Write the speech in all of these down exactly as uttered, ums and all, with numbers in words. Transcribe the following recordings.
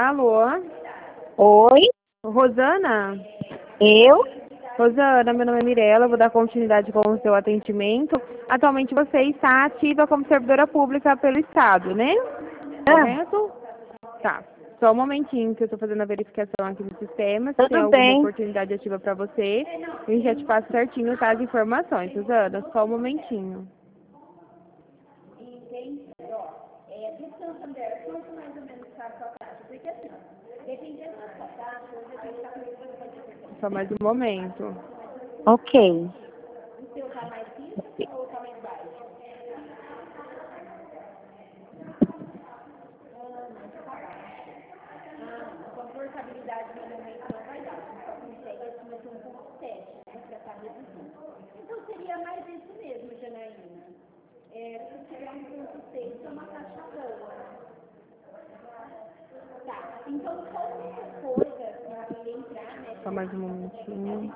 Alô? Oi, Rosana? eu? Rosana, meu nome é Mirella, vou dar continuidade com o seu atendimento. Atualmente você está ativa como servidora pública pelo Estado, né? Ah, Correto? Tá. Só um momentinho que eu estou fazendo a verificação aqui no sistema, se tem tudo alguma bem. oportunidade ativa para você. E já te passo certinho, tá, as informações, Rosana. Só um momentinho. Só mais um momento. Ok. Só mais um momentinho.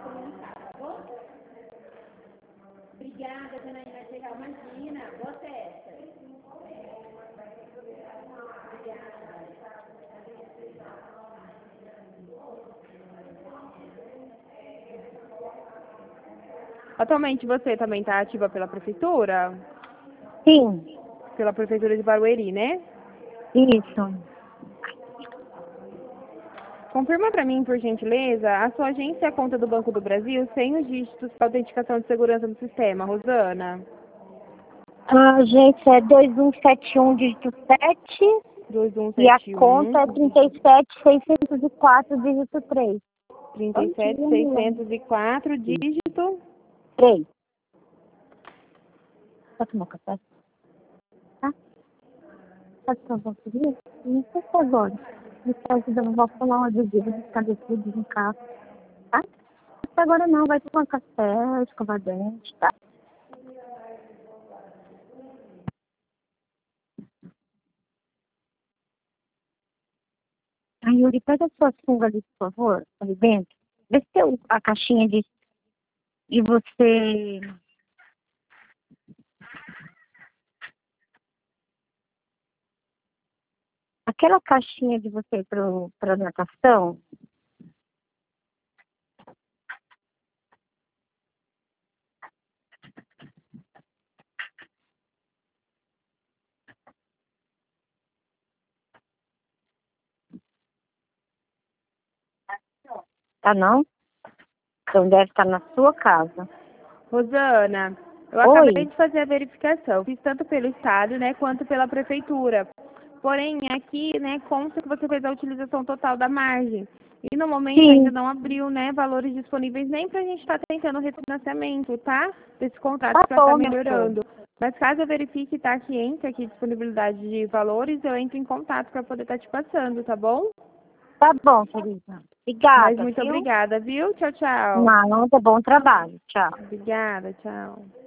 Atualmente você também está ativa pela prefeitura? Sim, Pela prefeitura de Barueri, né? isso. Confirma para mim, por gentileza, a sua agência é a conta do Banco do Brasil sem os dígitos para autenticação de segurança no sistema, Rosana? A agência é dois um sete um, dígito sete, dois um e a sete um, conta é trinta e sete seiscentos e quatro, dígito três. trinta e sete seiscentos e quatro, dígito três. Pode tomar café? Tá? Pode tomar um pouquinho? Não sei se agora. Me pede da vovó falar uma adesivo de cada tudo em casa, tá? Não sei agora não, vai tomar café, escovar dente, tá? Aí, Yuri, pega a sua sunga ali, por favor, ali dentro. Vê se tem a caixinha de, de você... Aquela caixinha de você para natação. Tá não? Então deve estar na sua casa. Rosana, eu acabei Oi? de fazer a verificação, fiz tanto pelo Estado, né, quanto pela Prefeitura. Porém, aqui, né, consta que você fez a utilização total da margem. E no momento ainda Sim, não abriu, né, valores disponíveis nem para a gente estar tentando refinanciamento, tá? Desse contrato tá para estar bom, minha flor. melhorando. Mas caso eu verifique tá ciente aqui disponibilidade de valores, eu entro em contato para poder estar te passando, tá bom? Tá bom, querida. Mas Obrigada, muito viu? obrigada, viu? Tchau, tchau. Não, não, tá bom trabalho. Tchau. Obrigada, tchau.